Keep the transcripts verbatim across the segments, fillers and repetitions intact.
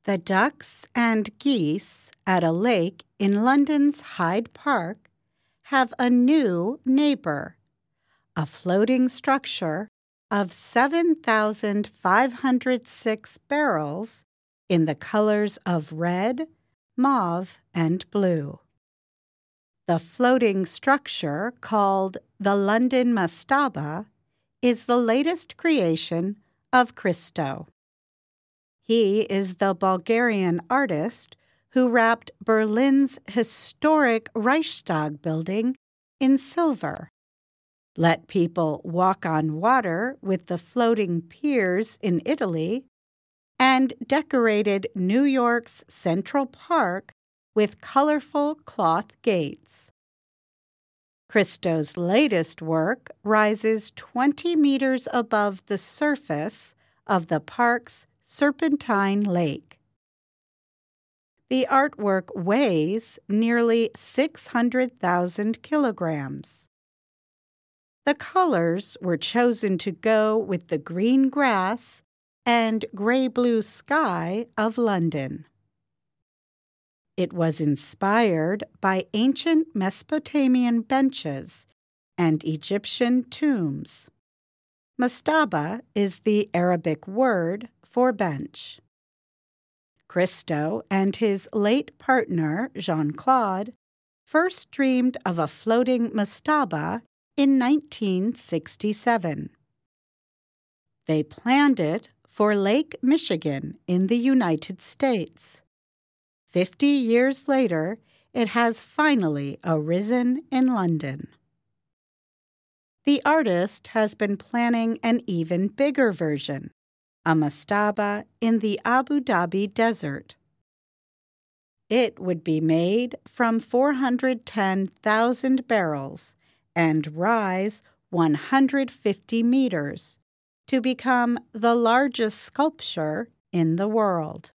The ducks and geese at a lake in London's Hyde Park have a new neighbor, a floating structure of seven thousand five hundred six barrels in the colors of red, mauve, and blue. The floating structure, called the London Mastaba, is the latest creation of Christo. He is the Bulgarian artist who wrapped Berlin's historic Reichstag building in silver, let people walk on water with the floating piers in Italy, and decorated New York's Central Park with colorful cloth gates. Christo's latest work rises twenty meters above the surface of the park's Serpentine Lake. The artwork weighs nearly six hundred thousand kilograms. The colors were chosen to go with the green grass and gray-blue sky of London. It was inspired by ancient Mesopotamian benches and Egyptian tombs. Mastaba is the Arabic word for bench. Christo and his late partner, Jean-Claude, first dreamed of a floating mastaba in nineteen sixty-seven. They planned it for Lake Michigan in the United States. Fifty years later, it has finally arisen in London. The artist has been planning an even bigger version, a mastaba in the Abu Dhabi desert. It would be made from four hundred ten thousand barrels and rise one hundred fifty meters to become the largest sculpture in the world.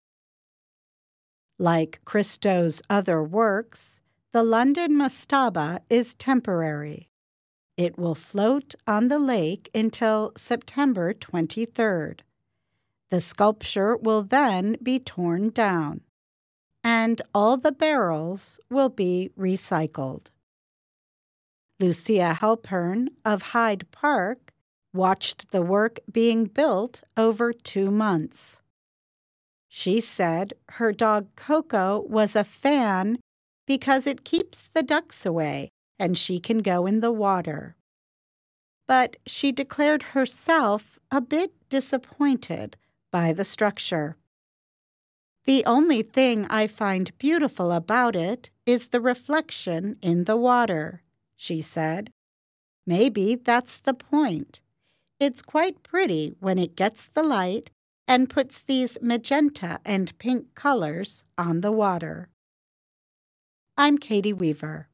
Like Christo's other works, the London Mastaba is temporary. It will float on the lake until September twenty-third. The sculpture will then be torn down, and all the barrels will be recycled. Lucia Halpern of Hyde Park watched the work being built over two months. She said her dog Coco was a fan because it keeps the ducks away and she can go in the water. But she declared herself a bit disappointed by the structure. The only thing I find beautiful about it is the reflection in the water, she said. Maybe that's the point. It's quite pretty when it gets the light and puts these magenta and pink colors on the water. I'm Katie Weaver.